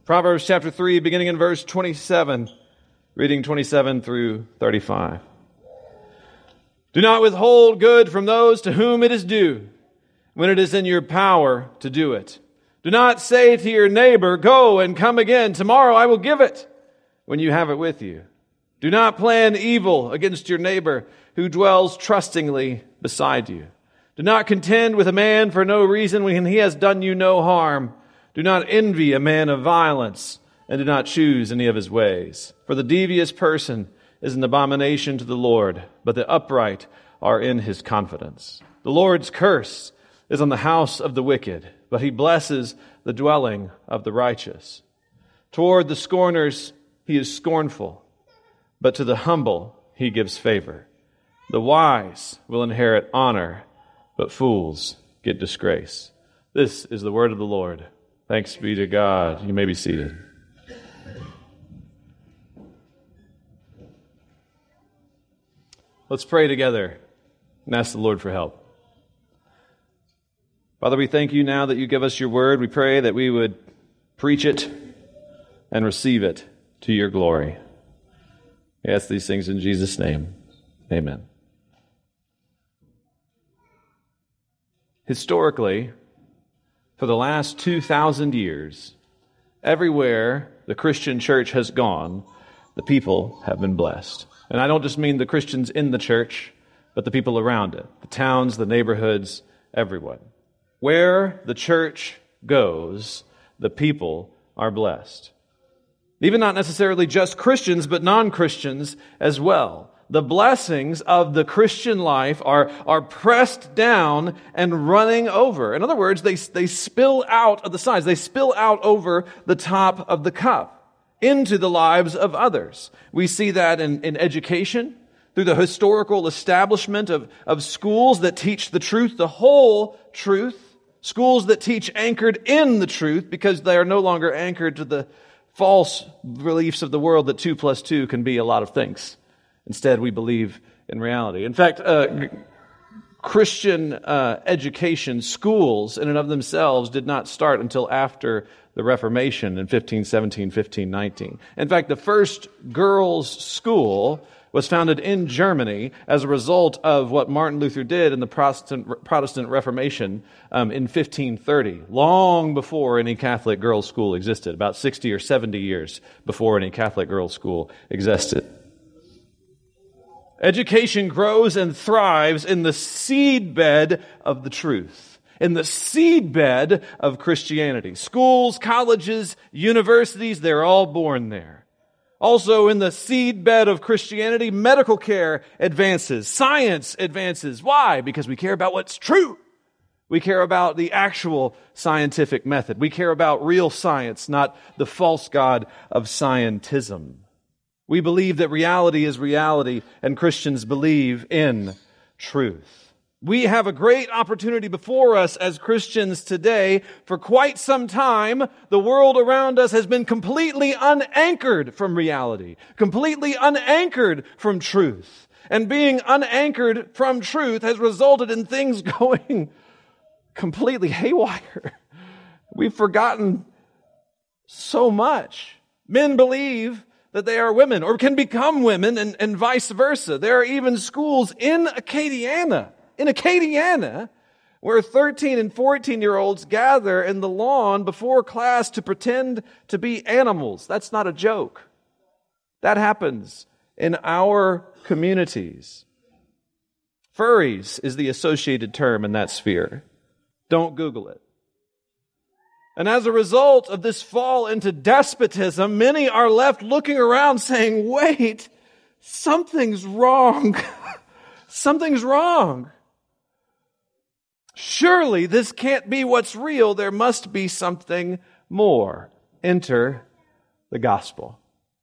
Proverbs chapter 3, beginning in verse 27, reading 27 through 35. Do not withhold good from those to whom it is due, when it is in your power to do it. Do not say to your neighbor, go and come again, tomorrow I will give it, when you have it with you. Do not plan evil against your neighbor who dwells trustingly beside you. Do not contend with a man for no reason when he has done you no harm. Do not envy a man of violence, and do not choose any of his ways. For the devious person is an abomination to the Lord, but the upright are in his confidence. The Lord's curse is on the house of the wicked, but he blesses the dwelling of the righteous. Toward the scorners he is scornful, but to the humble he gives favor. The wise will inherit honor, but fools get disgrace. This is the word of the Lord. Thanks be to God. You may be seated. Let's pray together and ask the Lord for help. Father, we thank you now that you give us your word. We pray that we would preach it and receive it to your glory. We ask these things in Jesus' name. Amen. Historically, for the last 2,000 years, everywhere the Christian church has gone, the people have been blessed. And I don't just mean the Christians in the church, but the people around it, the towns, the neighborhoods, everyone. Where the church goes, the people are blessed. Even not necessarily just Christians, but non-Christians as well. The blessings of the Christian life are pressed down and running over. In other words, they spill out of the sides. They spill out over the top of the cup into the lives of others. We see that in education, through the historical establishment of schools that teach the truth, the whole truth. Schools that teach anchored in the truth because they are no longer anchored to the false beliefs of the world that 2 plus 2 can be a lot of things. Instead, we believe in reality. In fact, Christian education, schools in and of themselves did not start until after the Reformation in 1517, 1519. In fact, the first girls' school was founded in Germany as a result of what Martin Luther did in the Protestant Reformation in 1530, long before any Catholic girls' school existed, about 60 or 70 years before any Catholic girls' school existed. Education grows and thrives in the seedbed of the truth, in the seedbed of Christianity. Schools, colleges, universities, they're all born there. Also in the seedbed of Christianity, medical care advances, science advances. Why? Because we care about what's true. We care about the actual scientific method. We care about real science, not the false god of scientism. We believe that reality is reality, and Christians believe in truth. We have a great opportunity before us as Christians today. For quite some time, the world around us has been completely unanchored from reality, completely unanchored from truth. And being unanchored from truth has resulted in things going completely haywire. We've forgotten so much. Men believe that they are women or can become women and vice versa. There are even schools in Acadiana, where 13 and 14-year-olds gather in the lawn before class to pretend to be animals. That's not a joke. That happens in our communities. Furries is the associated term in that sphere. Don't Google it. And as a result of this fall into despotism, many are left looking around saying, wait, something's wrong. Something's wrong. Surely this can't be what's real. There must be something more. Enter the gospel.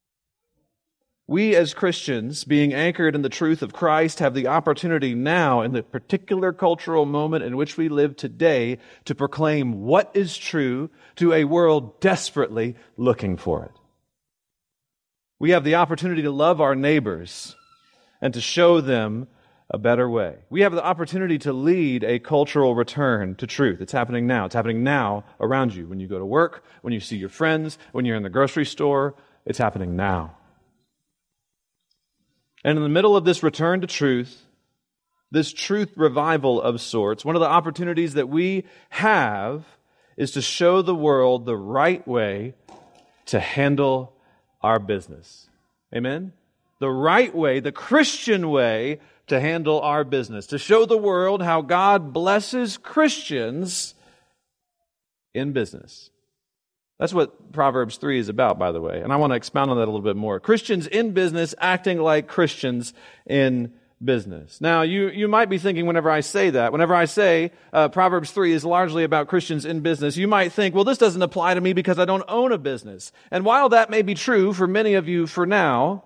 We as Christians, being anchored in the truth of Christ, have the opportunity now, in the particular cultural moment in which we live today, to proclaim what is true to a world desperately looking for it. We have the opportunity to love our neighbors and to show them a better way. We have the opportunity to lead a cultural return to truth. It's happening now. It's happening now around you. When you go to work, when you see your friends, when you're in the grocery store, it's happening now. And in the middle of this return to truth, this truth revival of sorts, one of the opportunities that we have is to show the world the right way to handle our business. Amen? The right way, the Christian way to handle our business, to show the world how God blesses Christians in business. That's what Proverbs 3 is about, by the way, and I want to expound on that a little bit more. Christians in business acting like Christians in business. Now, you might be thinking whenever I say Proverbs 3 is largely about Christians in business, you might think, well, this doesn't apply to me because I don't own a business. And while that may be true for many of you for now,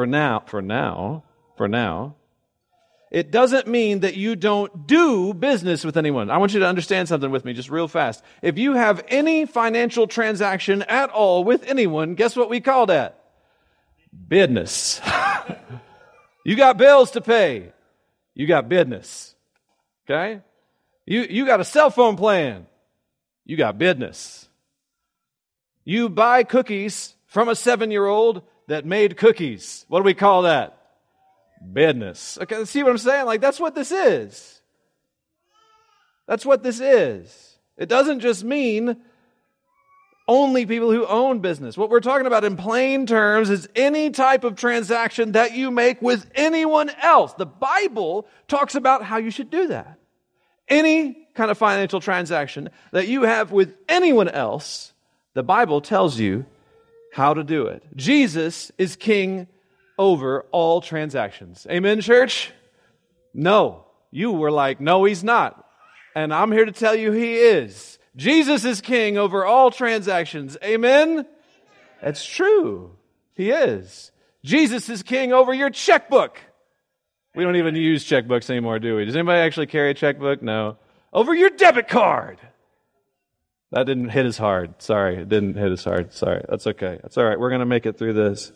it doesn't mean that you don't do business with anyone. I want you to understand something with me just real fast. If you have any financial transaction at all with anyone, guess what we call that? Business. You got bills to pay. You got business. Okay? You got a cell phone plan. You got business. You buy cookies from a 7-year-old that made cookies. What do we call that? Business. Okay, see what I'm saying? Like, that's what this is. That's what this is. It doesn't just mean only people who own business. What we're talking about in plain terms is any type of transaction that you make with anyone else. The Bible talks about how you should do that. Any kind of financial transaction that you have with anyone else, the Bible tells you how to do it. Jesus is king over all transactions. Amen, church? No. You were like, no, he's not. And I'm here to tell you he is. Jesus is king over all transactions. Amen? That's true. He is. Jesus is king over your checkbook. We don't even use checkbooks anymore, do we? Does anybody actually carry a checkbook? No. Over your debit card. That didn't hit as hard. Sorry, it didn't hit as hard. Sorry. That's okay. That's all right. We're going to make it through this.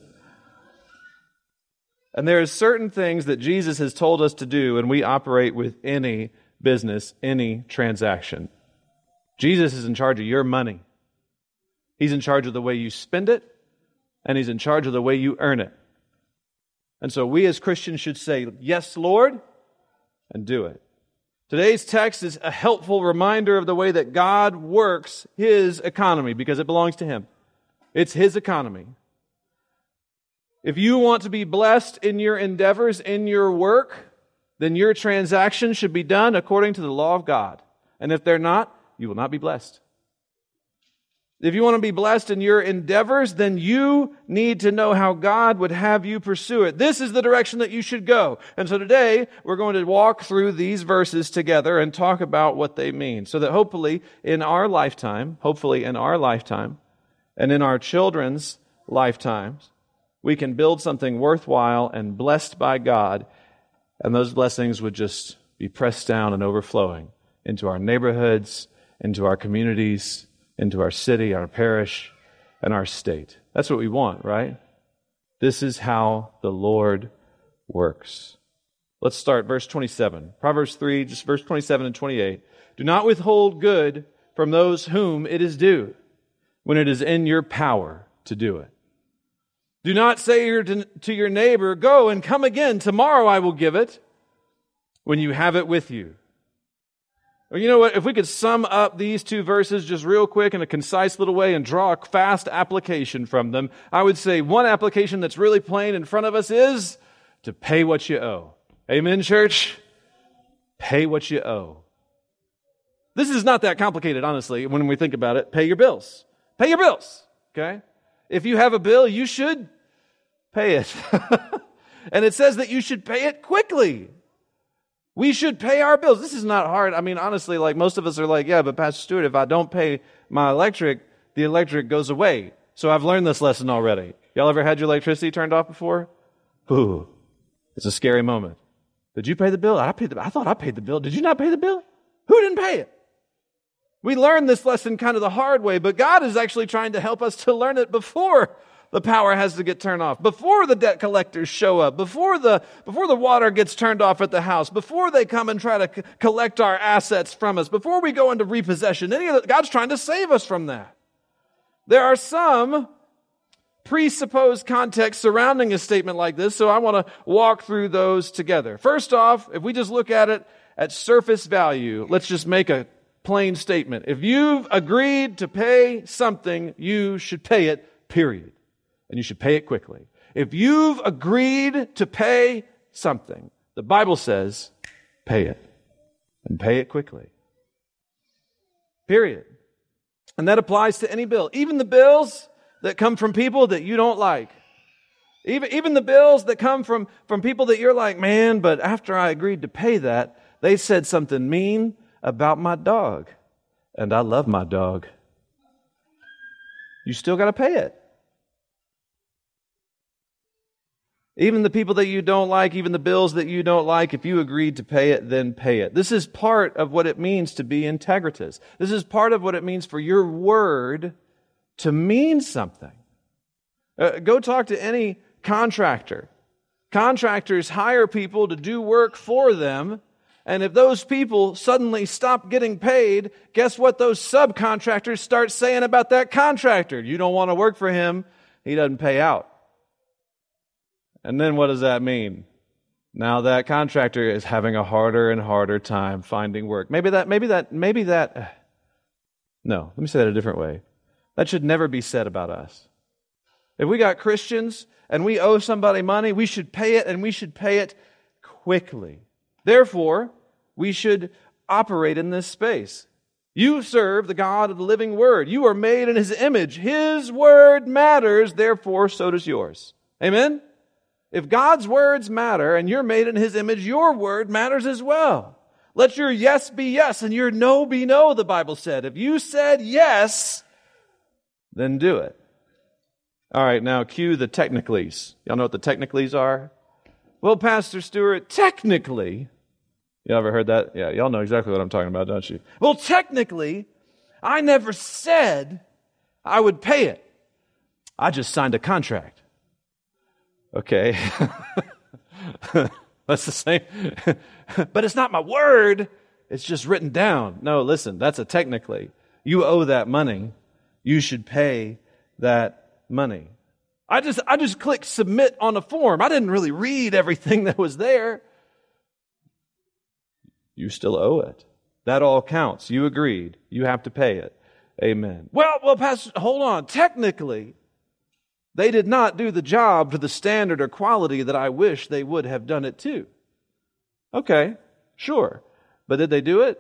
And there are certain things that Jesus has told us to do, and we operate with any business, any transaction. Jesus is in charge of your money. He's in charge of the way you spend it, and He's in charge of the way you earn it. And so we as Christians should say, yes, Lord, and do it. Today's text is a helpful reminder of the way that God works His economy, because it belongs to Him. It's His economy. If you want to be blessed in your endeavors, in your work, then your transactions should be done according to the law of God. And if they're not, you will not be blessed. If you want to be blessed in your endeavors, then you need to know how God would have you pursue it. This is the direction that you should go. And so today, we're going to walk through these verses together and talk about what they mean, so that hopefully in our lifetime, and in our children's lifetimes, we can build something worthwhile and blessed by God, and those blessings would just be pressed down and overflowing into our neighborhoods, into our communities, into our city, our parish, and our state. That's what we want, right? This is how the Lord works. Let's start verse 27. Proverbs 3, just verse 27 and 28. Do not withhold good from those whom it is due, when it is in your power to do it. Do not say to your neighbor, go and come again, tomorrow I will give it, when you have it with you. Or you know what, if we could sum up these two verses just real quick in a concise little way and draw a fast application from them, I would say one application that's really plain in front of us is to pay what you owe. Amen, church? Pay what you owe. This is not that complicated, honestly, when we think about it. Pay your bills. Pay your bills, okay? If you have a bill, you should pay it. And it says that you should pay it quickly. We should pay our bills. This is not hard. I mean, honestly, like most of us are like, yeah, but Pastor Stewart, if I don't pay my electric, the electric goes away. So I've learned this lesson already. Y'all ever had your electricity turned off before? Ooh, it's a scary moment. Did you pay the bill? I thought I paid the bill. Did you not pay the bill? Who didn't pay it? We learned this lesson kind of the hard way, but God is actually trying to help us to learn it before the power has to get turned off, before the debt collectors show up, before the water gets turned off at the house, before they come and try to collect our assets from us, before we go into repossession. God's trying to save us from that. There are some presupposed context surrounding a statement like this, so I want to walk through those together. First off, if we just look at it at surface value, let's just make a plain statement. If you've agreed to pay something, you should pay it, period. And you should pay it quickly. If you've agreed to pay something, the Bible says, pay it. And pay it quickly. Period. And that applies to any bill. Even the bills that come from people that you don't like. Even the bills that come from people that you're like, man, but after I agreed to pay that, they said something mean about my dog. And I love my dog. You still got to pay it. Even the people that you don't like, even the bills that you don't like, if you agreed to pay it, then pay it. This is part of what it means to be integritous. This is part of what it means for your word to mean something. Go talk to any contractor. Contractors hire people to do work for them, and if those people suddenly stop getting paid, guess what those subcontractors start saying about that contractor? You don't want to work for him, he doesn't pay out. And then what does that mean? Now that contractor is having a harder and harder time finding work. No, let me say that a different way. That should never be said about us. If we got Christians and we owe somebody money, we should pay it, and we should pay it quickly. Therefore, we should operate in this space. You serve the God of the living Word. You are made in His image. His Word matters, therefore so does yours. Amen? If God's words matter and you're made in His image, your word matters as well. Let your yes be yes and your no be no, the Bible said. If you said yes, then do it. All right, now cue the technicalities. Y'all know what the technicalities are? Well, Pastor Stewart, technically, you ever heard that? Yeah, y'all know exactly what I'm talking about, don't you? Well, technically, I never said I would pay it. I just signed a contract. Okay. That's the same. But it's not my word. It's just written down. No, listen, that's a technically. You owe that money. You should pay that money. I just clicked submit on a form. I didn't really read everything that was there. You still owe it. That all counts. You agreed. You have to pay it. Amen. Well, Pastor, hold on. Technically, they did not do the job to the standard or quality that I wish they would have done it to. Okay, sure. But did they do it?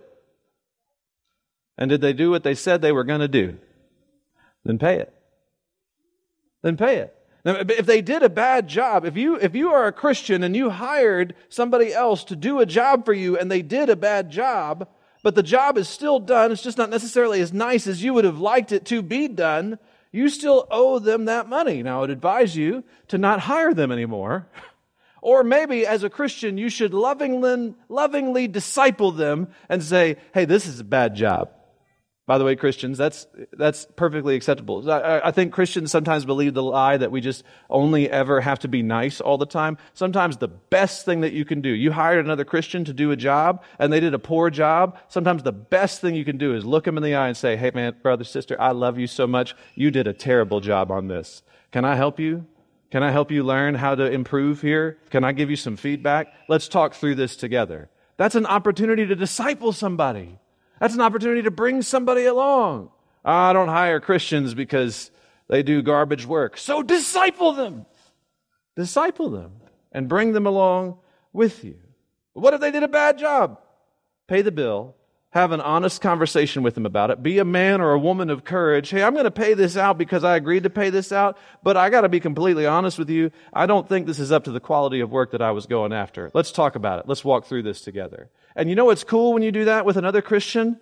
And did they do what they said they were going to do? Then pay it. Then pay it. Now, if they did a bad job, if you are a Christian and you hired somebody else to do a job for you and they did a bad job, but the job is still done, it's just not necessarily as nice as you would have liked it to be done, you still owe them that money. Now, I would advise you to not hire them anymore. Or maybe as a Christian, you should lovingly disciple them and say, hey, this is a bad job. By the way, Christians, that's perfectly acceptable. I think Christians sometimes believe the lie that we just only ever have to be nice all the time. Sometimes the best thing that you can do, you hired another Christian to do a job and they did a poor job. Sometimes the best thing you can do is look them in the eye and say, hey man, brother, sister, I love you so much. You did a terrible job on this. Can I help you? Can I help you learn how to improve here? Can I give you some feedback? Let's talk through this together. That's an opportunity to disciple somebody. That's an opportunity to bring somebody along. I don't hire Christians because they do garbage work. So disciple them. Disciple them and bring them along with you. What if they did a bad job? Pay the bill. Have an honest conversation with them about it. Be a man or a woman of courage. Hey, I'm going to pay this out because I agreed to pay this out, but I got to be completely honest with you. I don't think this is up to the quality of work that I was going after. Let's talk about it. Let's walk through this together. And you know what's cool when you do that with another Christian?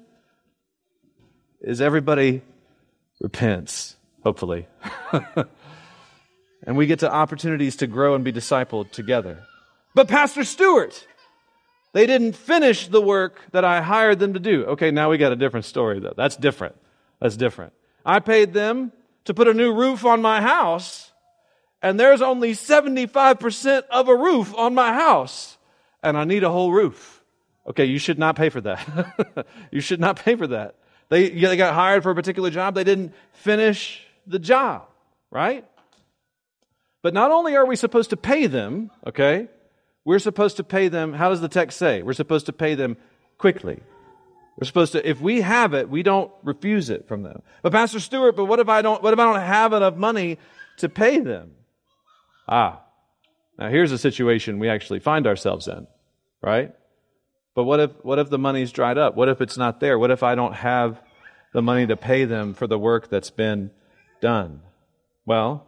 Is everybody repents, hopefully. And we get to opportunities to grow and be discipled together. But Pastor Stewart, they didn't finish the work that I hired them to do. Okay, now we got a different story, though. That's different. That's different. I paid them to put a new roof on my house, and there's only 75% of a roof on my house, and I need a whole roof. Okay, you should not pay for that. You should not pay for that. They got hired for a particular job. They didn't finish the job, right? But not only are we supposed to pay them, okay, we're supposed to pay them, how does the text say? We're supposed to pay them quickly. We're supposed to, if we have it, we don't refuse it from them. But Pastor Stewart, but what if I don't have enough money to pay them? Now here's a situation we actually find ourselves in, right? But what if the money's dried up? What if it's not there? What if I don't have the money to pay them for the work that's been done? Well,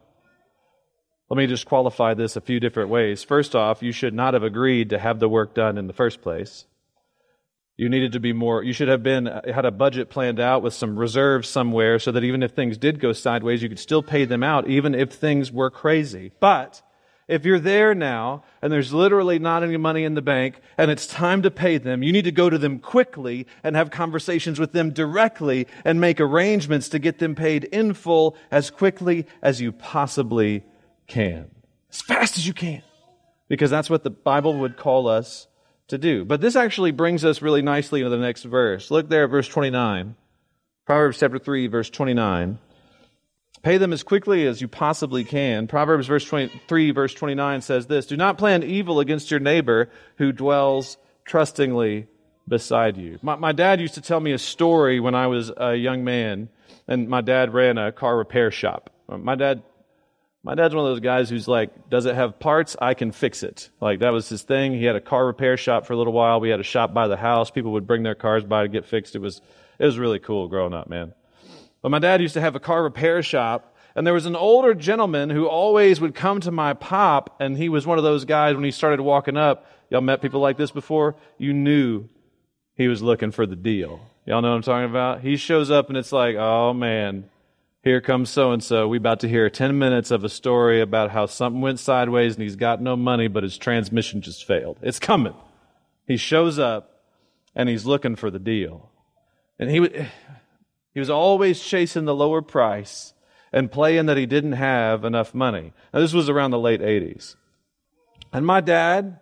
let me just qualify this a few different ways. First off, you should not have agreed to have the work done in the first place. You should have had a budget planned out with some reserves somewhere so that even if things did go sideways, you could still pay them out, even if things were crazy. But if you're there now and there's literally not any money in the bank and it's time to pay them, you need to go to them quickly and have conversations with them directly and make arrangements to get them paid in full as quickly as you possibly can. As fast as you can. Because that's what the Bible would call us to do. But this actually brings us really nicely into the next verse. Look there at verse 29. Proverbs chapter 3, verse 29. Pay them as quickly as you possibly can. Proverbs 3, verse 29 says this, do not plan evil against your neighbor who dwells trustingly beside you. My dad used to tell me a story when I was a young man, and my dad ran a car repair shop. My dad's one of those guys who's like, does it have parts? I can fix it. Like, that was his thing. He had a car repair shop for a little while. We had a shop by the house. People would bring their cars by to get fixed. It was really cool growing up, man. But my dad used to have a car repair shop, and there was an older gentleman who always would come to my pop, and he was one of those guys when he started walking up. Y'all met people like this before? You knew he was looking for the deal. Y'all know what I'm talking about? He shows up, and it's like, oh, man, here comes so-and-so. We about to hear 10 minutes of a story about how something went sideways, and he's got no money, but his transmission just failed. It's coming. He shows up, and he's looking for the deal. And he was always chasing the lower price and playing that he didn't have enough money. Now, this was around the late 80s. And my dad,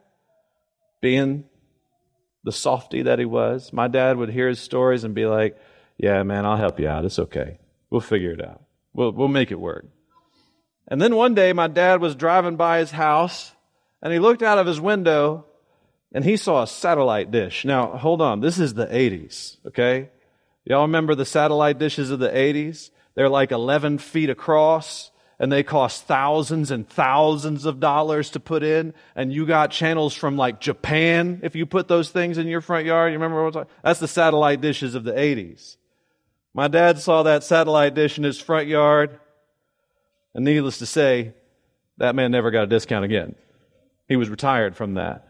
being the softy that he was, my dad would hear his stories and be like, yeah, man, I'll help you out. It's okay. We'll figure it out. We'll make it work. And then one day, my dad was driving by his house, and he looked out of his window, and he saw a satellite dish. Now, hold on. This is the 80s, okay? Y'all remember the satellite dishes of the 80s? They're like 11 feet across, and they cost thousands and thousands of dollars to put in, and you got channels from like Japan if you put those things in your front yard. You remember what I'm talking about? That's the satellite dishes of the 80s. My dad saw that satellite dish in his front yard, and needless to say, that man never got a discount again. He was retired from that.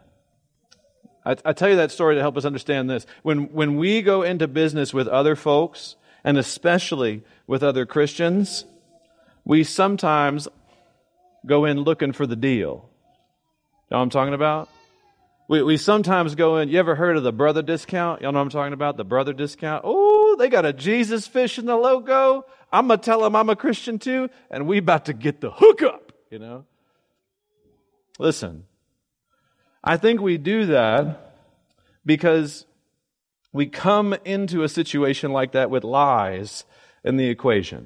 I tell you that story to help us understand this. When we go into business with other folks, and especially with other Christians, we sometimes go in looking for the deal. You know what I'm talking about? We sometimes go in, you ever heard of the brother discount? Y'all know what I'm talking about? The brother discount. Oh, they got a Jesus fish in the logo. I'm going to tell them I'm a Christian too, and we about to get the hookup, you know? Listen, I think we do that because we come into a situation like that with lies in the equation.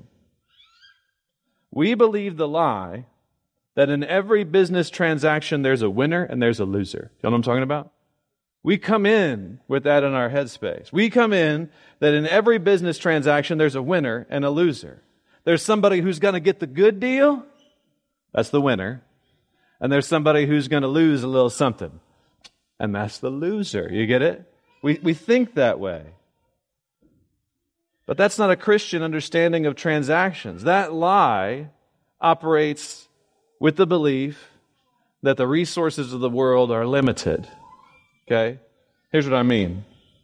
We believe the lie that in every business transaction there's a winner and there's a loser. You know what I'm talking about? We come in with that in our headspace. We come in that in every business transaction there's a winner and a loser. There's somebody who's going to get the good deal. That's the winner. And there's somebody who's going to lose a little something. And that's the loser. You get it? We think that way. But that's not a Christian understanding of transactions. That lie operates with the belief that the resources of the world are limited. Okay? Here's what I mean.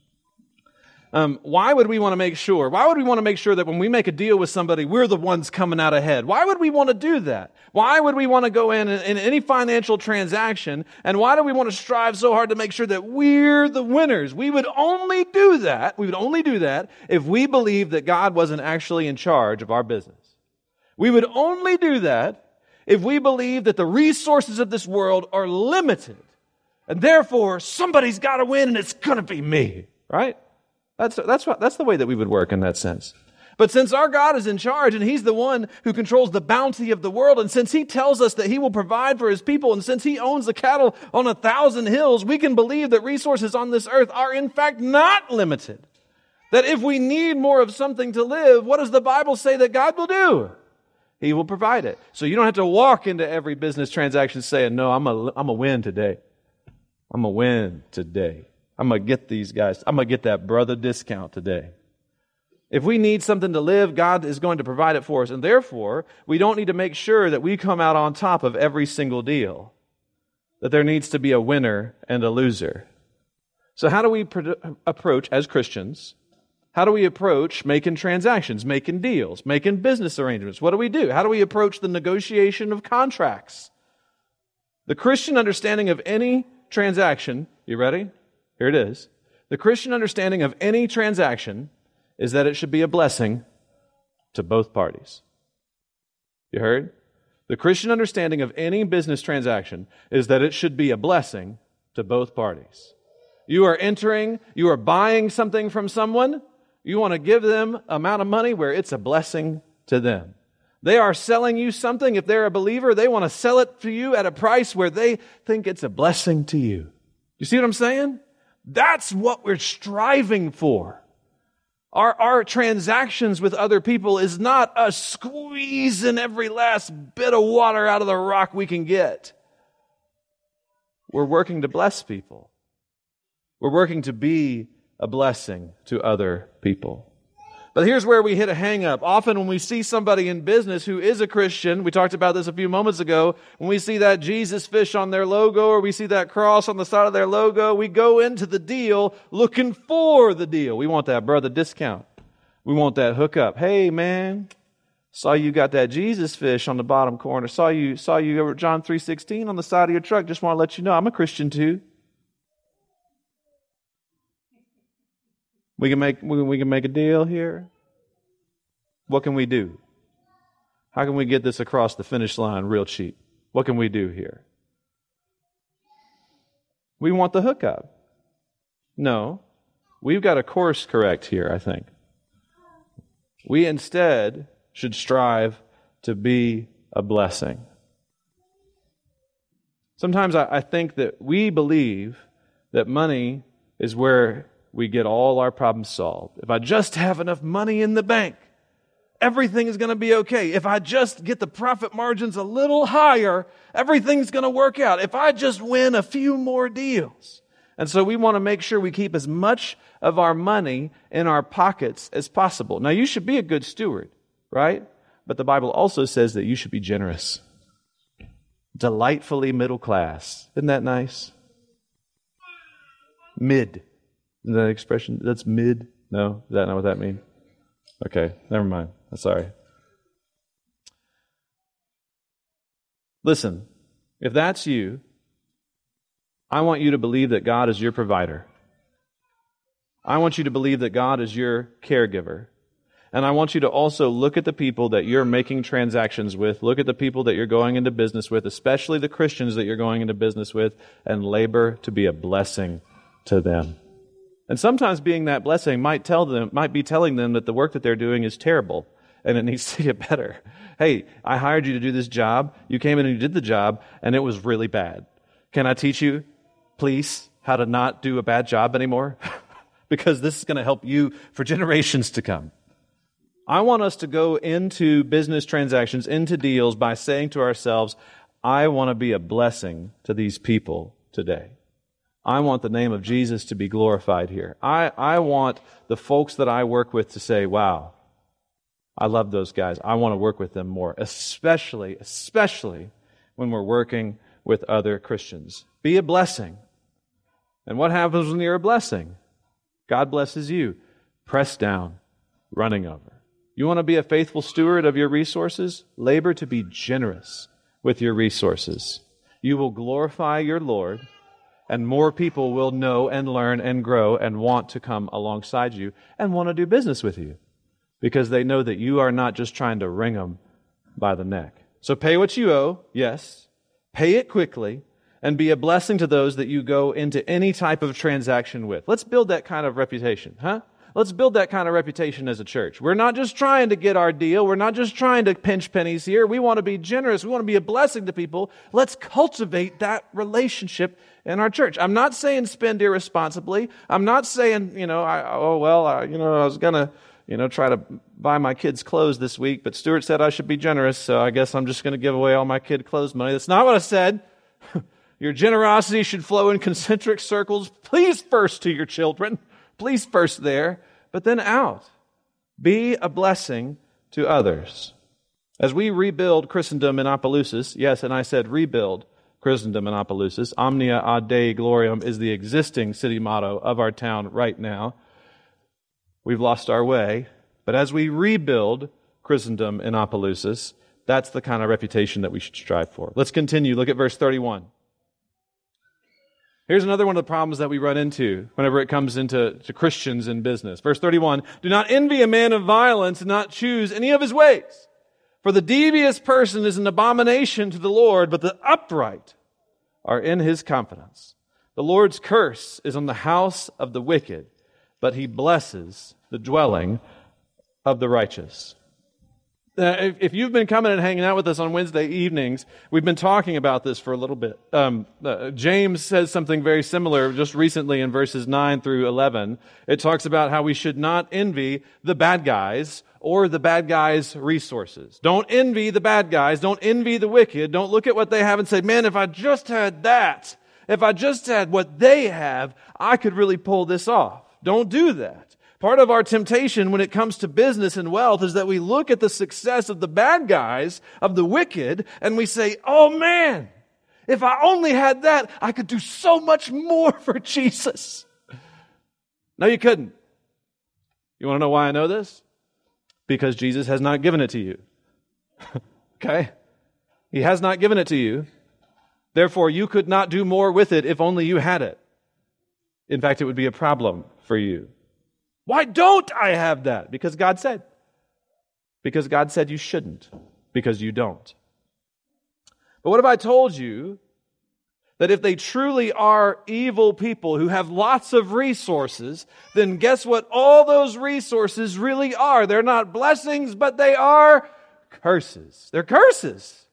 Why would we want to make sure? Why would we want to make sure that when we make a deal with somebody, we're the ones coming out ahead? Why would we want to do that? Why would we want to go in any financial transaction? And why do we want to strive so hard to make sure that we're the winners? We would only do that. We would only do that if we believed that God wasn't actually in charge of our business. We would only do that if we believe that the resources of this world are limited, and therefore somebody's got to win and it's going to be me, right? That's the way that we would work in that sense. But since our God is in charge and He's the one who controls the bounty of the world, and since He tells us that He will provide for His people, and since He owns the cattle on 1,000 hills, we can believe that resources on this earth are in fact not limited. That if we need more of something to live, what does the Bible say that God will do? He will provide it. So you don't have to walk into every business transaction saying, no, I'm a win today. I'm a win today. I'm going to get these guys. I'm going to get that brother discount today. If we need something to live, God is going to provide it for us. And therefore, we don't need to make sure that we come out on top of every single deal. That there needs to be a winner and a loser. So how do we approach, as Christians, how do we approach making transactions, making deals, making business arrangements? What do we do? How do we approach the negotiation of contracts? The Christian understanding of any transaction, you ready? Here it is. The Christian understanding of any transaction is that it should be a blessing to both parties. You heard? The Christian understanding of any business transaction is that it should be a blessing to both parties. You are buying something from someone, you want to give them an amount of money where it's a blessing to them. They are selling you something. If they're a believer, they want to sell it to you at a price where they think it's a blessing to you. You see what I'm saying? That's what we're striving for. Our transactions with other people is not us squeezing every last bit of water out of the rock we can get. We're working to bless people. We're working to be a blessing to other people. But here's where we hit a hang-up. Often when we see somebody in business who is a Christian, we talked about this a few moments ago, when we see that Jesus fish on their logo or we see that cross on the side of their logo, we go into the deal looking for the deal. We want that brother discount. We want that hookup. Hey, man, saw you got that Jesus fish on the bottom corner. Saw you over John 3:16 on the side of your truck. Just want to let you know I'm a Christian too. We can make a deal here. What can we do? How can we get this across the finish line real cheap? What can we do here? We want the hookup. No, we've got a course correct here, I think. We instead should strive to be a blessing. Sometimes I think that we believe that money is where we get all our problems solved. If I just have enough money in the bank, everything is going to be okay. If I just get the profit margins a little higher, everything's going to work out. If I just win a few more deals. And so we want to make sure we keep as much of our money in our pockets as possible. Now, you should be a good steward, right? But the Bible also says that you should be generous. Delightfully middle class. Isn't that nice? Mid. Isn't that expression? That's mid? No? Is that not what that means? Okay, never mind. I'm sorry. Listen, if that's you, I want you to believe that God is your provider. I want you to believe that God is your caregiver. And I want you to also look at the people that you're making transactions with, look at the people that you're going into business with, especially the Christians that you're going into business with, and labor to be a blessing to them. And sometimes being that blessing might be telling them that the work that they're doing is terrible and it needs to get better. Hey, I hired you to do this job. You came in and you did the job and it was really bad. Can I teach you, please, how to not do a bad job anymore? Because this is going to help you for generations to come. I want us to go into business transactions, into deals by saying to ourselves, I want to be a blessing to these people today. I want the name of Jesus to be glorified here. I want the folks that I work with to say, wow, I love those guys. I want to work with them more, especially when we're working with other Christians. Be a blessing. And what happens when you're a blessing? God blesses you. Pressed down, running over. You want to be a faithful steward of your resources? Labor to be generous with your resources. You will glorify your Lord, and more people will know and learn and grow and want to come alongside you and want to do business with you because they know that you are not just trying to wring them by the neck. So pay what you owe, yes. Pay it quickly, and be a blessing to those that you go into any type of transaction with. Let's build that kind of reputation, huh? Let's build that kind of reputation as a church. We're not just trying to get our deal. We're not just trying to pinch pennies here. We want to be generous. We want to be a blessing to people. Let's cultivate that relationship in our church. I'm not saying spend irresponsibly. I'm not saying, I was going to, try to buy my kids clothes this week, but Stuart said I should be generous, so I guess I'm just going to give away all my kid clothes money. That's not what I said. Your generosity should flow in concentric circles. Please first to your children. Please first there, but then out. Be a blessing to others. As we rebuild Christendom in Opelousas, yes, and I said rebuild Christendom in Opelousas, Omnia ad Dei Gloriam is the existing city motto of our town right now. We've lost our way, but as we rebuild Christendom in Opelousas, that's the kind of reputation that we should strive for. Let's continue. Look at verse 31. Here's another one of the problems that we run into whenever it comes into Christians in business. Verse 31, do not envy a man of violence and not choose any of his ways. For the devious person is an abomination to the Lord, but the upright are in his confidence. The Lord's curse is on the house of the wicked, but he blesses the dwelling of the righteous. If you've been coming and hanging out with us on Wednesday evenings, we've been talking about this for a little bit. James says something very similar just recently in verses 9 through 11. It talks about how we should not envy the bad guys or the bad guys' resources. Don't envy the bad guys. Don't envy the wicked. Don't look at what they have and say, man, if I just had that, if I just had what they have, I could really pull this off. Don't do that. Part of our temptation when it comes to business and wealth is that we look at the success of the bad guys, of the wicked, and we say, oh man, if I only had that, I could do so much more for Jesus. No, you couldn't. You want to know why I know this? Because Jesus has not given it to you. Okay? He has not given it to you. Therefore, you could not do more with it if only you had it. In fact, it would be a problem for you. Why don't I have that? Because God said. Because God said you shouldn't. Because you don't. But what if I told you that if they truly are evil people who have lots of resources, then guess what all those resources really are? They're not blessings, but they are curses. They're curses.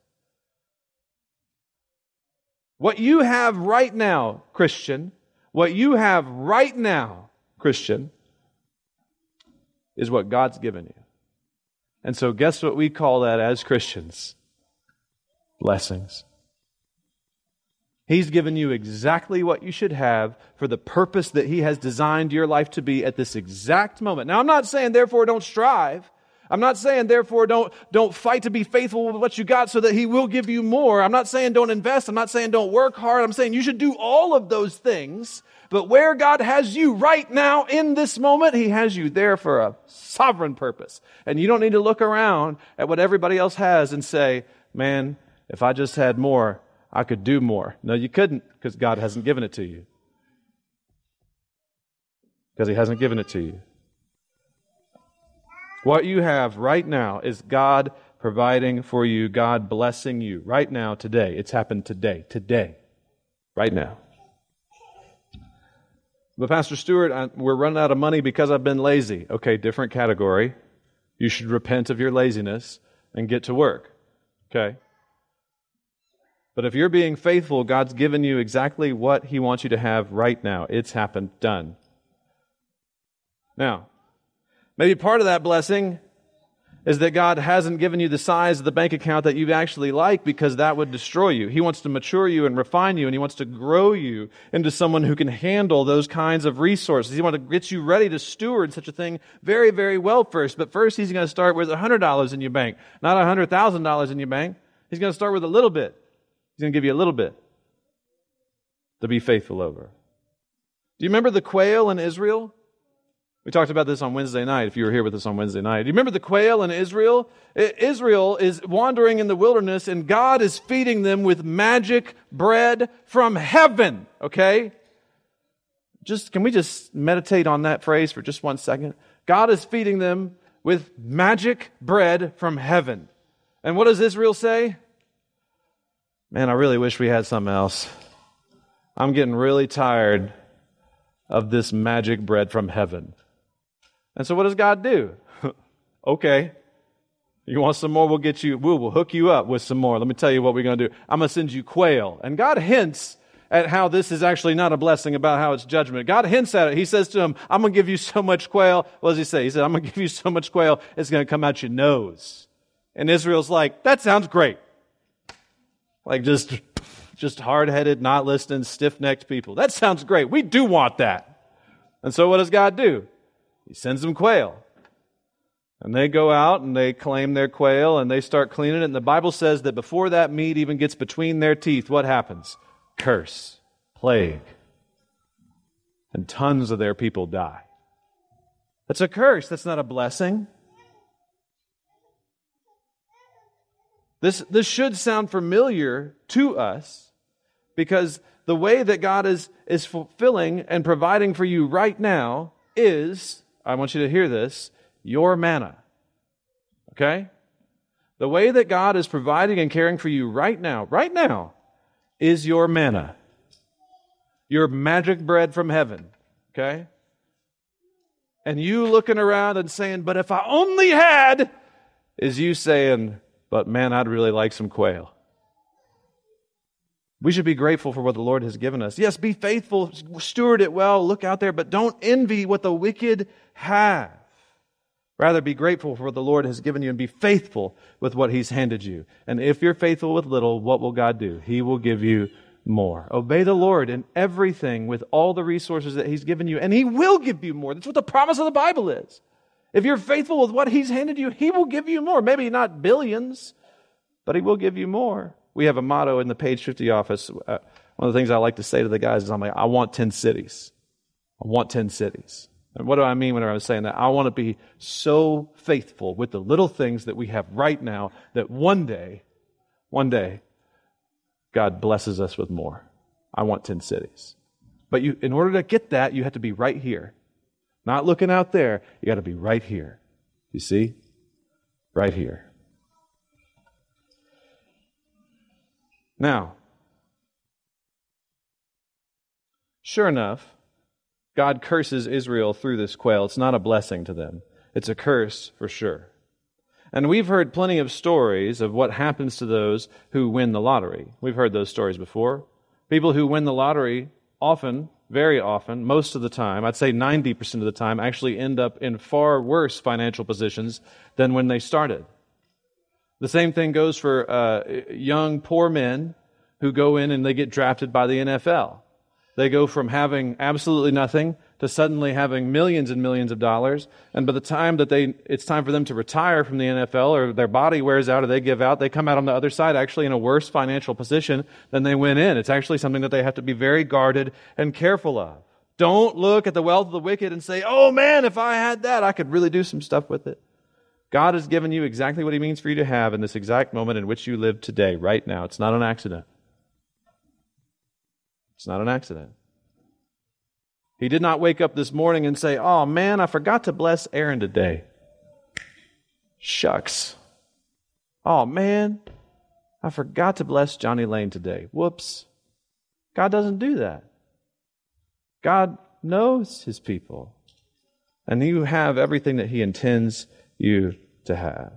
What you have right now, Christian, what you have right now, Christian, is what God's given you. And so guess what we call that as Christians? Blessings. He's given you exactly what you should have for the purpose that He has designed your life to be at this exact moment. Now, I'm not saying, therefore, don't strive. I'm not saying, therefore, don't fight to be faithful with what you got so that He will give you more. I'm not saying don't invest. I'm not saying don't work hard. I'm saying you should do all of those things. But where God has you right now in this moment, He has you there for a sovereign purpose. And you don't need to look around at what everybody else has and say, man, if I just had more, I could do more. No, you couldn't, because God hasn't given it to you. Because He hasn't given it to you. What you have right now is God providing for you, God blessing you right now, today. It's happened today, right now. But Pastor Stewart, we're running out of money because I've been lazy. Okay, different category. You should repent of your laziness and get to work. Okay? But if you're being faithful, God's given you exactly what He wants you to have right now. It's happened, done. Now, maybe part of that blessing is that God hasn't given you the size of the bank account that you'd actually like, because that would destroy you. He wants to mature you and refine you, and He wants to grow you into someone who can handle those kinds of resources. He wants to get you ready to steward such a thing very, very well first. But first, He's going to start with $100 in your bank, not $100,000 in your bank. He's going to start with a little bit. He's going to give you a little bit to be faithful over. Do you remember the quail in Israel? We talked about this on Wednesday night, if you were here with us on Wednesday night. Do you remember the quail in Israel? Israel is wandering in the wilderness, and God is feeding them with magic bread from heaven, okay? Can we just meditate on that phrase for just 1 second? God is feeding them with magic bread from heaven. And what does Israel say? Man, I really wish we had something else. I'm getting really tired of this magic bread from heaven. And so what does God do? Okay. You want some more? We'll hook you up with some more. Let me tell you what we're going to do. I'm going to send you quail. And God hints at how this is actually not a blessing, about how it's judgment. God hints at it. He says to him, I'm going to give you so much quail. What does he say? He said, I'm going to give you so much quail, it's going to come out your nose. And Israel's like, that sounds great. Like just hard-headed, not listening, stiff-necked people. That sounds great. We do want that. And so what does God do? He sends them quail. And they go out and they claim their quail and they start cleaning it. And the Bible says that before that meat even gets between their teeth, what happens? Curse, plague. And tons of their people die. That's a curse. That's not a blessing. This should sound familiar to us because the way that God is fulfilling and providing for you right now is, I want you to hear this, your manna. Okay? The way that God is providing and caring for you right now, is your manna. Your magic bread from heaven. Okay? And you looking around and saying, but if I only had, is you saying, but man, I'd really like some quail. We should be grateful for what the Lord has given us. Yes, be faithful, steward it well, look out there, but don't envy what the wicked have. Rather, be grateful for what the Lord has given you and be faithful with what He's handed you. And if you're faithful with little, what will God do? He will give you more. Obey the Lord in everything with all the resources that He's given you, and He will give you more. That's what the promise of the Bible is. If you're faithful with what He's handed you, He will give you more. Maybe not billions, but He will give you more. We have a motto in the Page 50 office. One of the things I like to say to the guys is, I want 10 cities. I want 10 cities. And what do I mean when I was saying that? I want to be so faithful with the little things that we have right now that one day, God blesses us with more. I want 10 cities. But in order to get that, you have to be right here. Not looking out there. You got to be right here. You see? Right here. Now, sure enough, God curses Israel through this quail. It's not a blessing to them. It's a curse for sure. And we've heard plenty of stories of what happens to those who win the lottery. We've heard those stories before. People who win the lottery often, very often, most of the time, I'd say 90% of the time, actually end up in far worse financial positions than when they started. The same thing goes for young, poor men who go in and they get drafted by the NFL. They go from having absolutely nothing to suddenly having millions and millions of dollars. And by the time that it's time for them to retire from the NFL, or their body wears out or they give out, they come out on the other side actually in a worse financial position than they went in. It's actually something that they have to be very guarded and careful of. Don't look at the wealth of the wicked and say, oh man, if I had that, I could really do some stuff with it. God has given you exactly what He means for you to have in this exact moment in which you live today, right now. It's not an accident. It's not an accident. He did not wake up this morning and say, oh man, I forgot to bless Aaron today. Shucks. Oh man, I forgot to bless Johnny Lane today. Whoops. God doesn't do that. God knows His people. And you have everything that He intends you to have.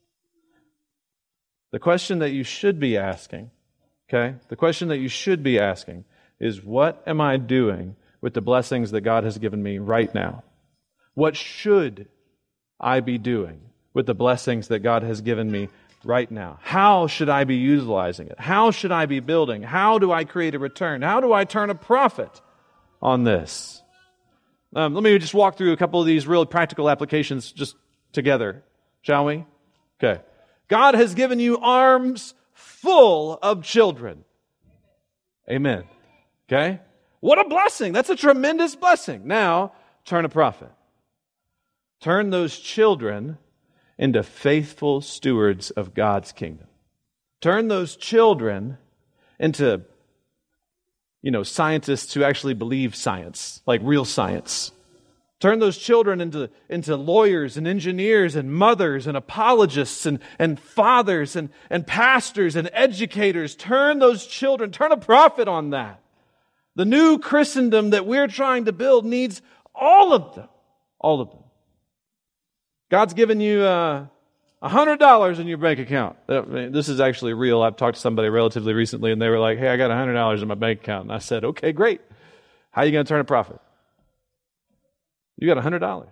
The question that you should be asking, okay? The question that you should be asking is, what am I doing with the blessings that God has given me right now? What should I be doing with the blessings that God has given me right now? How should I be utilizing it? How should I be building? How do I create a return? How do I turn a profit on this? Let me just walk through a couple of these real practical applications just together, shall we? Okay. God has given you arms full of children. Amen. Okay? What a blessing. That's a tremendous blessing. Now, turn a profit. Turn those children into faithful stewards of God's kingdom. Turn those children into, scientists who actually believe science, like real science. Turn those children into lawyers and engineers and mothers and apologists and fathers and pastors and educators. Turn those children, turn a profit on that. The new Christendom that we're trying to build needs all of them. All of them. God's given you $100 in your bank account. This is actually real. I've talked to somebody relatively recently and they were like, hey, I got $100 in my bank account. And I said, okay, great. How are you going to turn a profit? You got $100.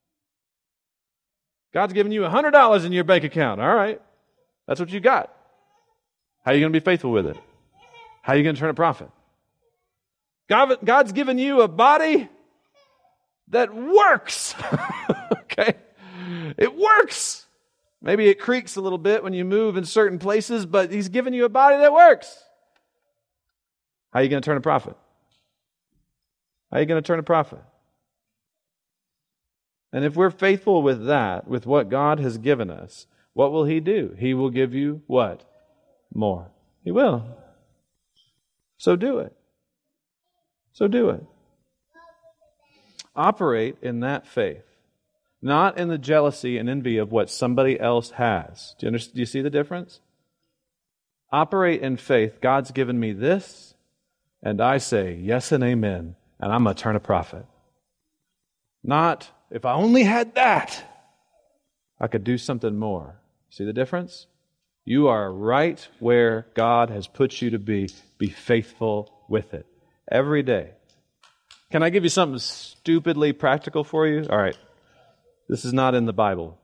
God's given you $100 in your bank account. All right. That's what you got. How are you going to be faithful with it? How are you going to turn a profit? God's given you a body that works. Okay? It works. Maybe it creaks a little bit when you move in certain places, but He's given you a body that works. How are you going to turn a profit? How are you going to turn a profit? And if we're faithful with that, with what God has given us, what will He do? He will give you what? More. He will. So do it. So do it. Operate in that faith, not in the jealousy and envy of what somebody else has. Do you see the difference? Operate in faith. God's given me this, and I say yes and amen, and I'm going to turn a profit. Not, if I only had that, I could do something more. See the difference? You are right where God has put you to be. Be faithful with it. Every day. Can I give you something stupidly practical for you? All right. This is not in the Bible.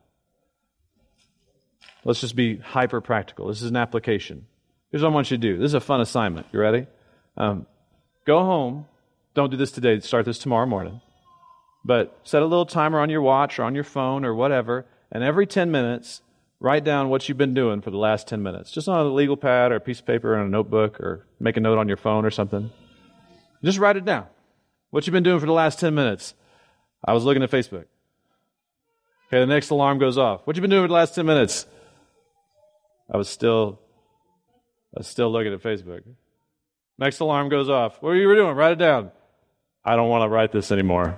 Let's just be hyper practical. This is an application. Here's what I want you to do. This is a fun assignment. You ready? Go home. Don't do this today. Start this tomorrow morning. But set a little timer on your watch or on your phone or whatever, and every 10 minutes, write down what you've been doing for the last 10 minutes. Just on a legal pad or a piece of paper or a notebook, or make a note on your phone or something. Just write it down. What you've been doing for the last 10 minutes. I was looking at Facebook. Okay, the next alarm goes off. What you been doing for the last 10 minutes? I was still looking at Facebook. Next alarm goes off. What were you doing? Write it down. I don't want to write this anymore.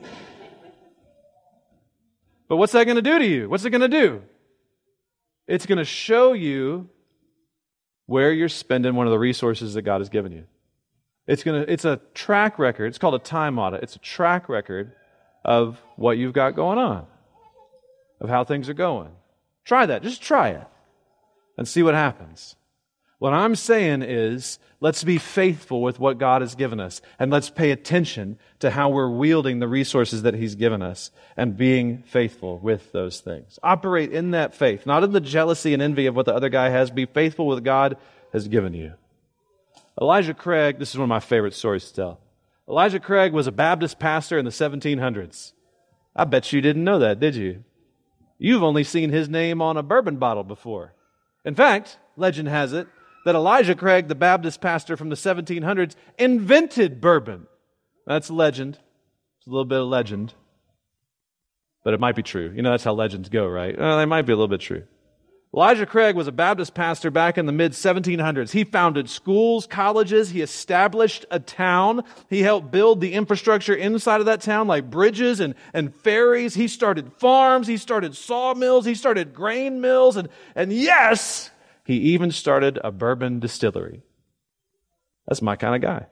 But what's that going to do to you? What's it going to do? It's going to show you where you're spending one of the resources that God has given you. It's a track record. It's called a time audit. It's a track record of what you've got going on, of how things are going. Try that. Just try it and see what happens. What I'm saying is, let's be faithful with what God has given us, and let's pay attention to how we're wielding the resources that He's given us and being faithful with those things. Operate in that faith, not in the jealousy and envy of what the other guy has. Be faithful with what God has given you. Elijah Craig, this is one of my favorite stories to tell. Elijah Craig was a Baptist pastor in the 1700s. I bet you didn't know that, did you? You've only seen his name on a bourbon bottle before. In fact, legend has it that Elijah Craig, the Baptist pastor from the 1700s, invented bourbon. That's legend. It's a little bit of legend. But it might be true. You know, that's how legends go, right? They might be a little bit true. Elijah Craig was a Baptist pastor back in the mid-1700s. He founded schools, colleges. He established a town. He helped build the infrastructure inside of that town, like bridges and ferries. He started farms. He started sawmills. He started grain mills. And yes, he even started a bourbon distillery. That's my kind of guy.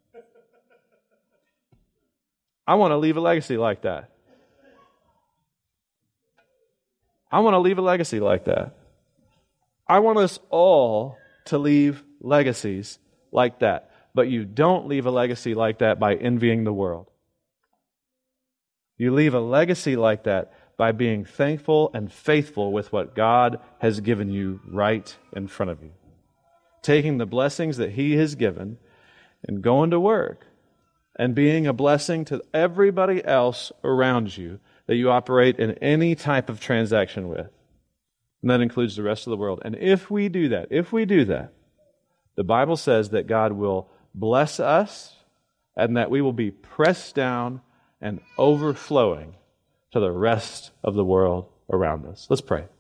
I want to leave a legacy like that. I want to leave a legacy like that. I want us all to leave legacies like that. But you don't leave a legacy like that by envying the world. You leave a legacy like that by being thankful and faithful with what God has given you right in front of you. Taking the blessings that He has given and going to work and being a blessing to everybody else around you that you operate in any type of transaction with. And that includes the rest of the world. And if we do that, the Bible says that God will bless us and that we will be pressed down and overflowing to the rest of the world around us. Let's pray.